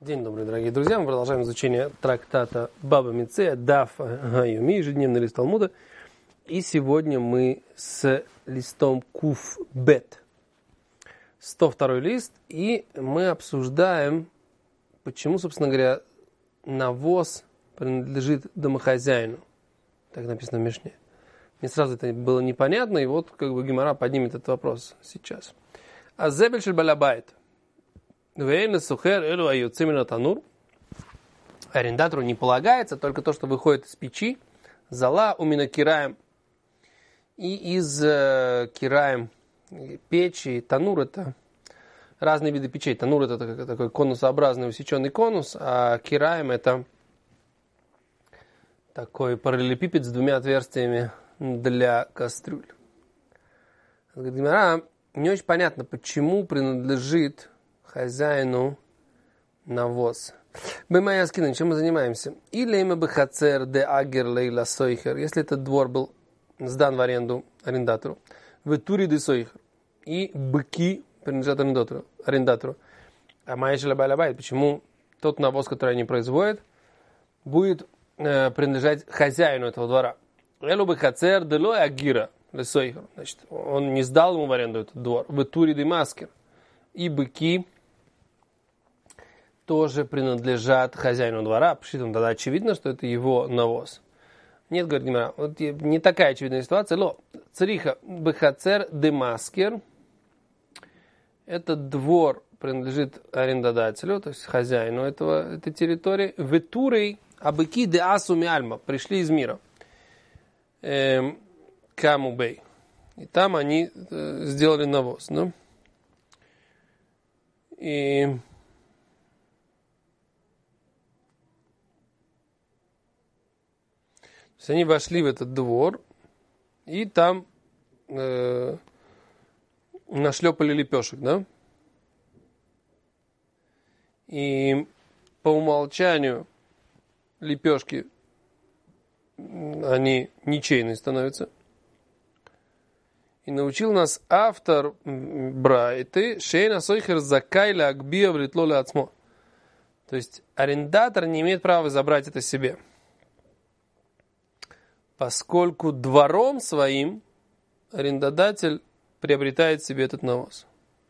День добрый, дорогие друзья. Мы продолжаем изучение трактата Баба Меция, Даф Гайоми, ежедневный лист Талмуда. И сегодня мы с листом Куф Бет, 102 лист, и мы обсуждаем, почему, собственно говоря, навоз принадлежит домохозяину. Так написано в Мишне. Мне сразу это было непонятно, и вот как бы Гемара поднимет этот вопрос сейчас. Азебель шель балабайт. Арендатору не полагается только то, что выходит из печи, зала умина кираем. И из кираем печи, танур это разные виды печей. Танур это такой конусообразный усеченный конус, а кираем это такой параллелепипед с двумя отверстиями для кастрюль. Гемара, не очень понятно, почему принадлежит хозяину навоз. Бэмая скина, чем мы занимаемся? Или имя бы хацер де агер лейла сойхер, если этот двор был сдан в аренду арендатору, в тури де сойхер, и быки принадлежат арендатору. А майшеля балабайт, почему тот навоз, который они производят, будет принадлежать хозяину этого двора? Элу бы хацер де лой агира ле сойхер, значит, он не сдал ему в аренду этот двор, в тури де маскер, и быки тоже принадлежат хозяину двора. Причем тогда очевидно, что это его навоз. Нет, говорит Гемара, вот не такая очевидная ситуация. Ло, цариха бехацер демаскер. Этот двор принадлежит арендодателю, то есть хозяину этой территории. Ветурей абыки де асу миальма. Пришли из мира. Камубей. И там они сделали навоз. Ну? И то есть они вошли в этот двор и там нашлепали лепешек, да? И по умолчанию лепешки, они ничейные становятся. И научил нас автор Брайты Шейна Сойхер Закайля Акбия Вритлоля Ацмо. То есть арендатор не имеет права забрать это себе, поскольку двором своим арендодатель приобретает себе этот навоз.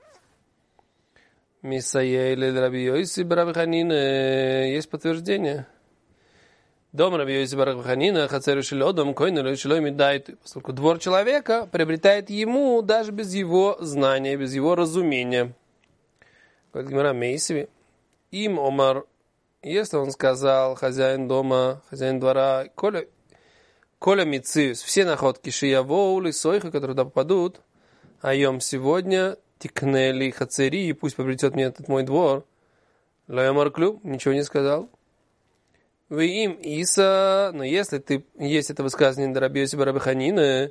Мисаейли Раби Йоси Раби Ханина, есть подтверждение. Дом Раби Йоси Раби Ханина, хацеру шелодом, койнеру шелой медайту. Поскольку двор человека приобретает ему даже без его знания, без его разумения. Говорит Гемара Мейсеви. Им Омар, если он сказал, хозяин дома, хозяин двора, Коля Мициус, все находки Шиявоули, Сойха, которые туда попадут, айом сегодня, Тикнели, Хацери, и пусть приобретет мне этот мой двор. Лайомарклю, ничего не сказал. Вы им Иса, но если есть это высказывание Дарабиоси Барабиханина,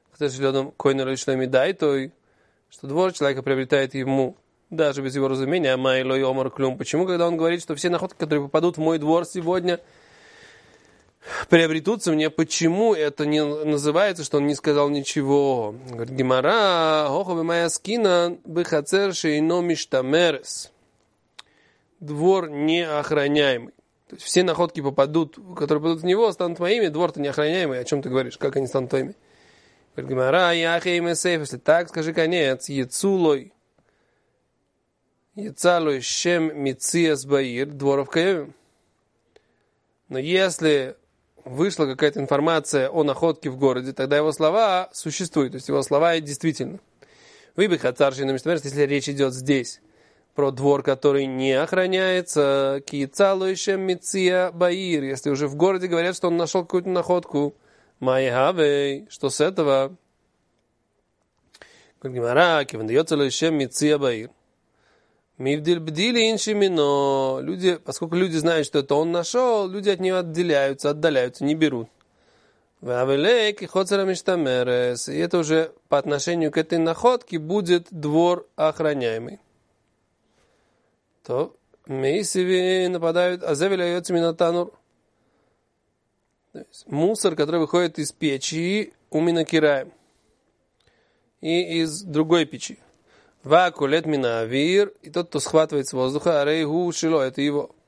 что двор человека приобретает ему даже без его разумения, а Майлой Омар Клюм. Почему, когда он говорит, что все находки, которые попадут в мой двор сегодня, приобретутся мне, почему это не называется, что он не сказал ничего? Говорит Гемара, охове моя скина бехацер шейно миштамерес. Двор неохраняемый. То есть все находки попадут, которые попадут в него, станут моими, двор-то неохраняемый. О чем ты говоришь? Как они станут твоими? Говорит Гемара, яхейме сейф, если так, скажи конец, яцулой шем мициас баир, дворов каевим. Но если вышла какая-то информация о находке в городе, тогда его слова существуют, то есть его слова действительно. Выбег от царшина миштамерес, если речь идет здесь про двор, который не охраняется, киецалуишем миция баир, если уже в городе говорят, что он нашел какую-то находку, майхавей, что с этого? Гемара, кивандайоцалуишем миция баир. Мивдиль бдили иншимино. Люди, поскольку люди знают, что это он нашел, люди от него отдаляются, не берут. И это уже по отношению к этой находке будет двор охраняемый. То мейсиви нападают, а завиляются минотанур. Мусор, который выходит из печи, уминакираем. И из другой печи. Вакулет минавир, и тот, кто схватывает с воздуха, арейгу шило, это его.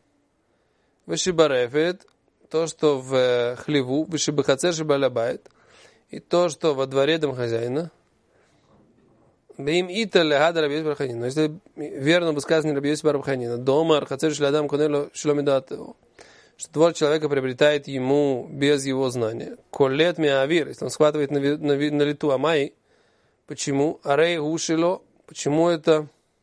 Вышибарефет, то, что в хлеву, вышибахацер шибалябайт, и то, что во дворе домохозяина. Бим ита лехада Раби Йоси бар Ханина. Если верно высказывание Раби Йоси бар Ханина, дома хацер шлядам конело шломидату, что двор человека приобретает ему без его знания. Колет миавир, если он схватывает на лету амай, почему? Арей гушило, почему это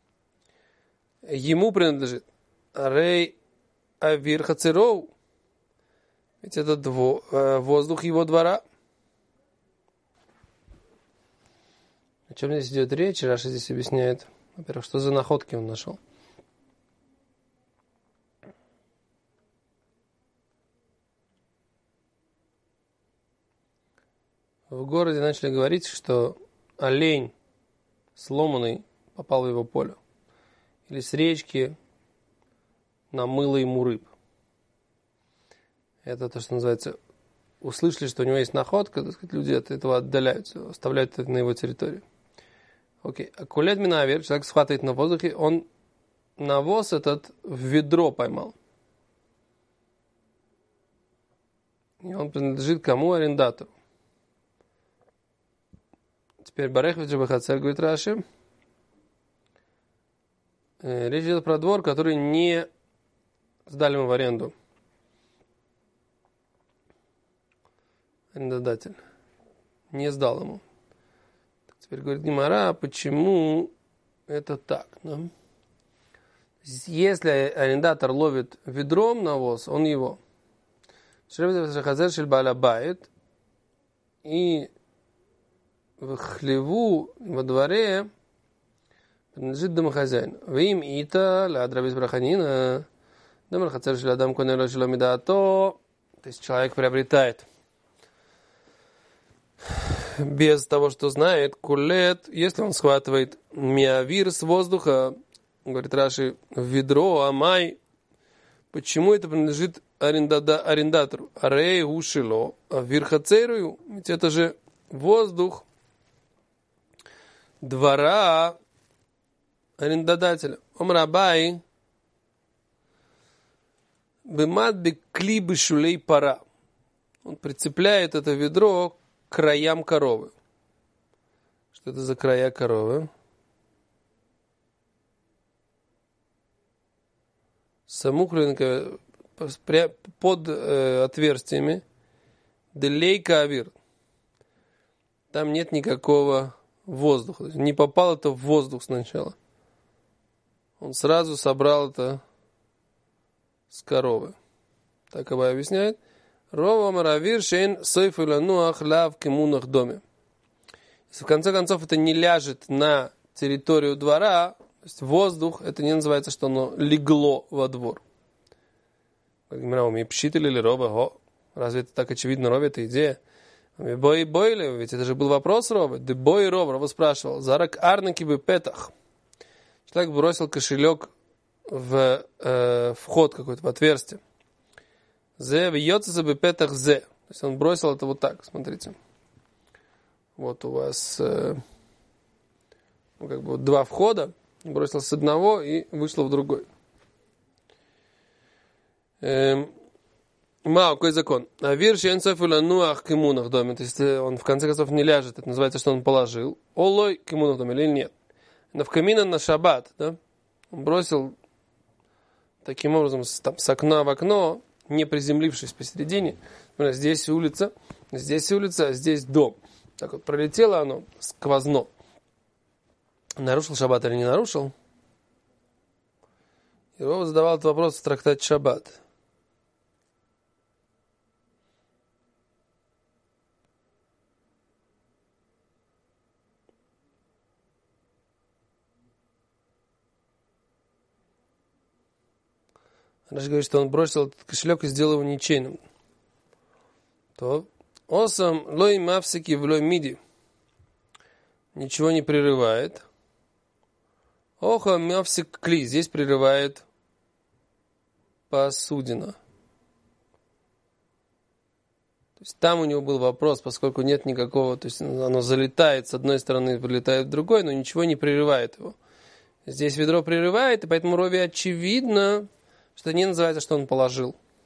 ему принадлежит? Арей авир хацеров, ведь это воздух его двора. О чем здесь идет речь? Раша здесь объясняет. Во-первых, что за находки он нашел. В городе начали говорить, что олень сломанный попал в его поле. Или с речки намыло ему рыб. Это то, что называется, услышали, что у него есть находка, так сказать, люди от этого отдаляются, оставляют это на его территории. Окей. А кулет минавер, человек схватывает на воздухе, он навоз этот в ведро поймал. И он принадлежит кому? Арендатору. Теперь Барехвит Джабахацер, говорит Раши. Речь идет про двор, который не сдали ему в аренду. Арендодатель. Не сдал ему. Теперь говорит Гемара, почему это так? Да? Если арендатор ловит ведром навоз, он его. И в хлеву во дворе принадлежит домохозяин. Вим ита ля Раби Йоси бар Ханина. Домар хацер шель адам конело шело мидато. То есть человек приобретает без того, что знает, кулет, если он схватывает миавир с воздуха, говорит Раши, в ведро, амай, почему это принадлежит арендатору? Арей ушило, а вирхацерую, ведь это же воздух двора арендодателя. Омрабай, бемад бекли бешулей пара. Он прицепляет это ведро к краям коровы. Что это за края коровы? Самухленко под отверстиями делейка авир. Там нет никакого воздуха. Не попал это в воздух сначала. Он сразу собрал это с коровы. Так Абай объясняет. Рова маравир шейн сойфу лануах лав кимунах доме. Если в конце концов это не ляжет на территорию двора, то есть воздух, это не называется, что оно легло во двор. Пшитили рова? Разве это так очевидно, Рова, эта идея? Бойли, ведь это же был вопрос Рова. Дебой Рова спрашивал. Зарак арнаки бы петах. Человек бросил кошелек в вход какой-то, в отверстие. Зе вьется за бепетах зе. То есть он бросил это вот так, смотрите. Вот у вас как бы два входа. Бросил с одного и вышло в другой. Какой закон? Авир шенцов или нуах кимунах доме. То есть он в конце концов не ляжет. Это называется, что он положил. Олой кимунах доме или нет. Но в камина на шаббат, да? Он бросил таким образом с окна в окно, не приземлившись посередине. Здесь улица, а здесь дом. Так вот, пролетело оно сквозно. Нарушил шаббат или не нарушил? И Рова задавал этот вопрос в трактате «Шаббат». Раши говорит, что он бросил этот кошелек и сделал его ничейным. То осам лой мавсики в лой миди. Ничего не прерывает. Оха мавсик кли. Здесь прерывает посудина. То есть там у него был вопрос, поскольку нет никакого, то есть оно залетает с одной стороны, прилетает в другой, но ничего не прерывает его. Здесь ведро прерывает, и поэтому Рове очевидно, что не называется, что он положил.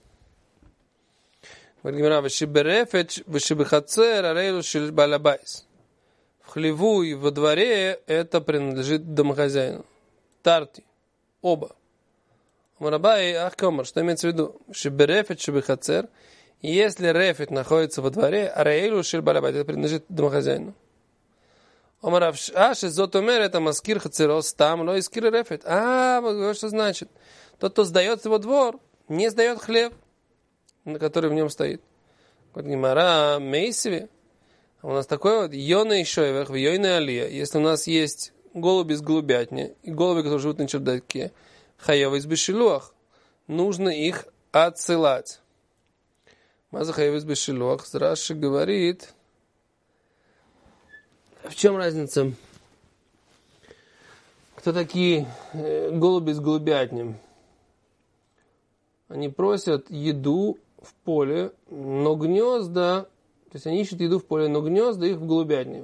В хлеву и во дворе это принадлежит домохозяину. Тарти. Оба. Марабай Ахкомар, что имеется в виду? Шиберефет, шибехацер. Если рефет находится во дворе, арейлу шильбалабай, это принадлежит домохозяину. Омарав зотомер, это маскир хацерос, там, но искир рефет. Вот что значит? Тот, кто сдает его двор, не сдает хлеб, на который в нем стоит. Вот Гемара Мейсеве. У нас такой вот йона и шойвах, в йойна алия. Если у нас есть голуби с голубятни и голуби, которые живут на чердаке, хаева из бешилуах, нужно их отсылать. Маза хаева из бешилуах. Раши говорит, в чем разница? Кто такие голуби с голубятнем? Они просят еду в поле, но гнезда, то есть они ищут еду в поле, но гнезда их в голубятне.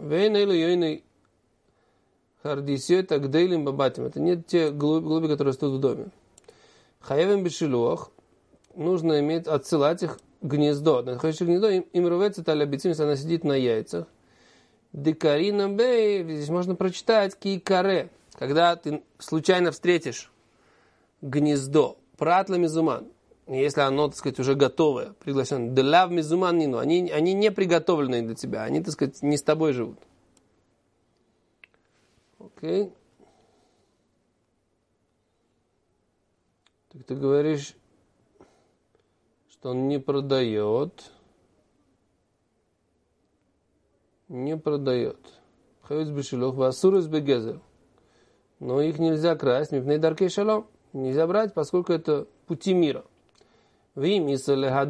Это не те голуби, которые растут в доме. Хаевым бешилуах, нужно отсылать их гнездо. Находящее гнездо, им рвется талябицим, если она сидит на яйцах. Декарина бей, здесь можно прочитать кикаре, когда ты случайно встретишь гнездо, пратла мизуман, если оно, так сказать, уже готовое, приглашенное, делав мизуман нину, они не приготовленные для тебя, они, так сказать, не с тобой живут. Окей. Так ты говоришь, что он не продает. Хавец бешилух, васурус бегезер. Но их нельзя красть, мипней даркей шалом. Нельзя брать, поскольку это пути мира. Но если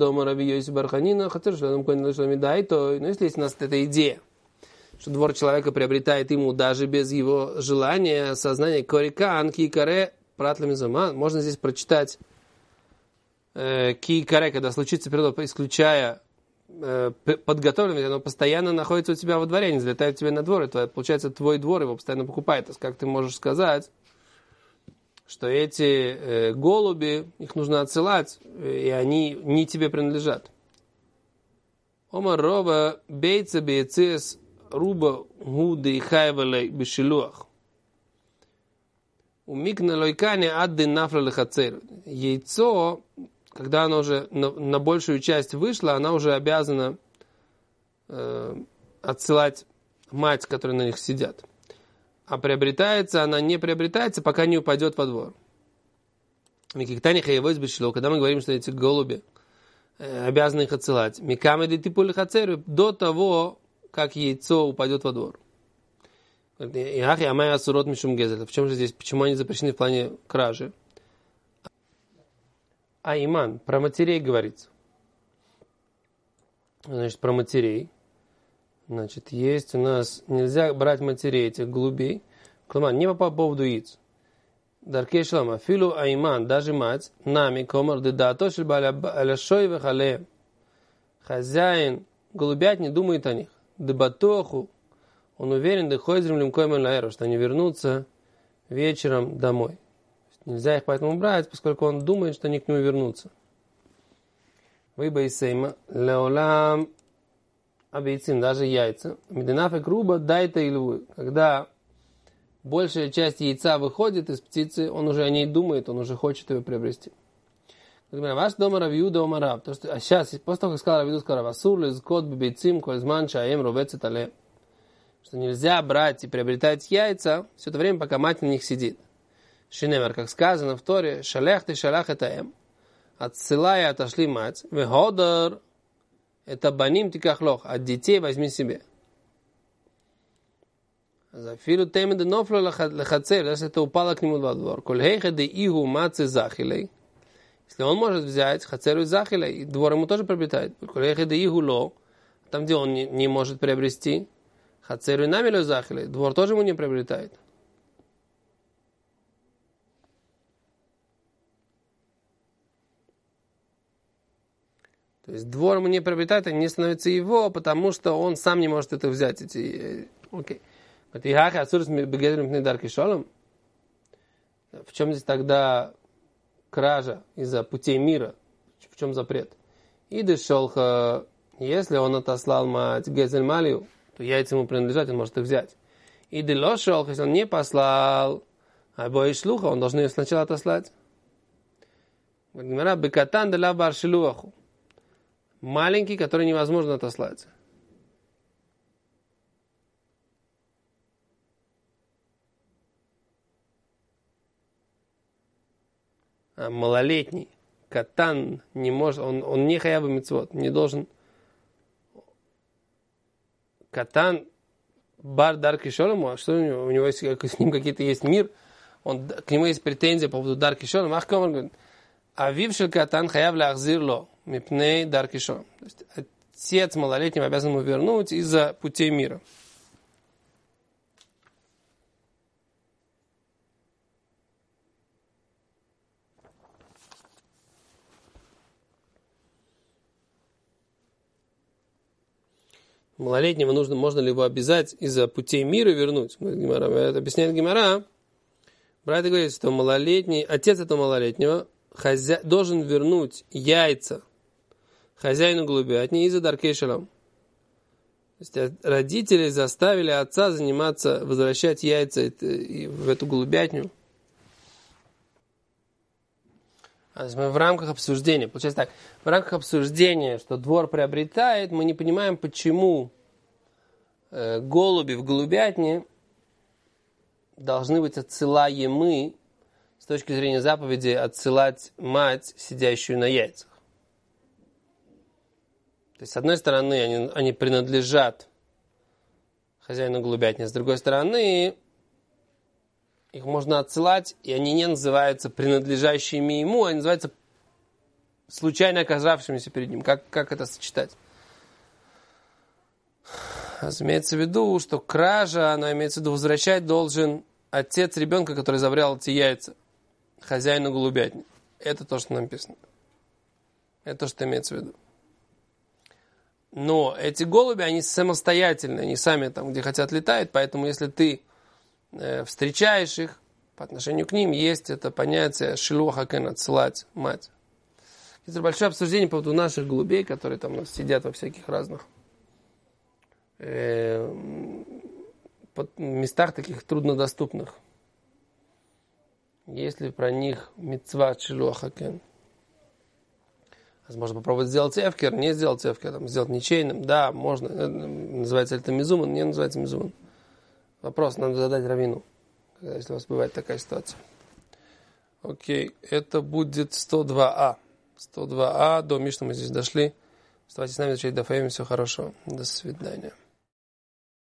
есть у нас эта идея, что двор человека приобретает ему даже без его желания, сознания, корикан, кикаре, пратлами заман, можно здесь прочитать кикаре, когда случится природа, исключая подготовленность, оно постоянно находится у тебя во дворе, не залетает тебе на двор, это получается твой двор, его постоянно покупает. То есть как ты можешь сказать, что эти голуби, их нужно отсылать, и они не тебе принадлежат. Омар роба бейца бейцес руба гуды хайвалей бешилуах. Умикна лойкане адды нафла лехацер. Яйцо, когда оно уже на большую часть вышло, она уже обязана отсылать мать, которые на них сидят. А приобретается, она не приобретается, пока не упадет во двор. Когда мы говорим, что эти голуби обязаны их отсылать, до того, как яйцо упадет во двор. В чем же здесь, почему они запрещены в плане кражи? Иман, про матерей говорится. Значит, про матерей. Значит, есть у нас, нельзя брать матерей этих голубей. Клама, не по поводу яиц. Даркей шлама, филу айман, даже мать, нами, комар, дедато, шельбаля, аляшой вехале. Хозяин голубятни думает о них. Дебатоху, он уверен, да ходит землем коймен лаэру, что они вернутся вечером домой. Нельзя их поэтому брать, поскольку он думает, что они к нему вернутся. Выбайсейма, леолам, обейцим, даже яйца. Мединафе грубо, дай-то и льву. Когда большая часть яйца выходит из птицы, он уже о ней думает, он уже хочет ее приобрести. Ваш дома равиуда омарав. А сейчас, после того, как сказал равиуду, сказал Васур, лизкот, бебейцим, кользман, чаем, ровецет але. Что нельзя брать и приобретать яйца все это время, пока мать на них сидит. Шинемер, как сказано в Торе, шалях ты шалах это эм. Отсылая, отошли мать. Веходар, это баним тикахлох, от детей возьми себе. Зафиру темеды нофло лехацер, если это упало к нему во двор. Кольхейха де игу мацы захилей. Если он может взять хацеру захилей, двор ему тоже приобретает. Кольхейха де игу ло, там где он не может приобрести, хацеру намилю захилей, двор тоже ему не приобретает. То есть двор ему не приобретает, не становится его, потому что он сам не может это взять. Окей. В чем здесь тогда кража из-за путей мира? В чем запрет? И дешолха, если он отослал мать гезель малию, то яйца ему принадлежат, он может их взять. И делошолха, если он не послал, або и шлуха, он должен ее сначала отослать. Гмара бекатан деля бар шилуаху. Маленький, который невозможно отослать. А малолетний катан не может, он не хаяба мицвот, не должен. Катан бар дарки шолому, а что у него есть, с ним какие-то есть мир, к нему есть претензия по поводу дарки шолому. Ахкомар говорит, а вившил катан хаяв лахзирло мипней дарки шолому. То есть отец малолетнего обязан ему вернуть из-за путей мира. Малолетнего можно ли его обязать из-за путей мира вернуть? Это объясняет Гемара. Брат говорит, что малолетний, отец этого малолетнего должен вернуть яйца хозяину голубятни из-за даркей шалом. То есть родители заставили отца возвращать яйца в эту голубятню. Мы в рамках обсуждения, получается так, в рамках обсуждения, что двор приобретает, мы не понимаем, почему голуби в голубятне должны быть отсылаемы с точки зрения заповеди отсылать мать, сидящую на яйцах. То есть, с одной стороны, они принадлежат хозяину голубятни, с другой стороны, их можно отсылать, и они не называются принадлежащими ему, они называются случайно оказавшимися перед ним. Как это сочетать? Имеется в виду, что кража, она имеется в виду, возвращать должен отец ребенка, который забрал эти яйца, хозяину голубятни. Это то, что написано. Это то, что имеется в виду. Но эти голуби, они самостоятельные, они сами там, где хотят, летают, поэтому если ты встречаешь их, по отношению к ним есть это понятие шилуха кен, отсылать мать. Это большое обсуждение по поводу наших голубей, которые там у нас сидят во всяких разных местах таких труднодоступных. Есть ли про них мицва шилуха кен? Можно попробовать сделать эфкер, не сделать эфкер, сделать ничейным. Да, можно. Называется это мизуман, не называется мизуман. Вопрос надо задать раввину, если у вас бывает такая ситуация. Окей, это будет 102а. 102а, до Мишны мы здесь дошли. Оставайтесь с нами, изучать Дафаим, всего хорошего. До свидания.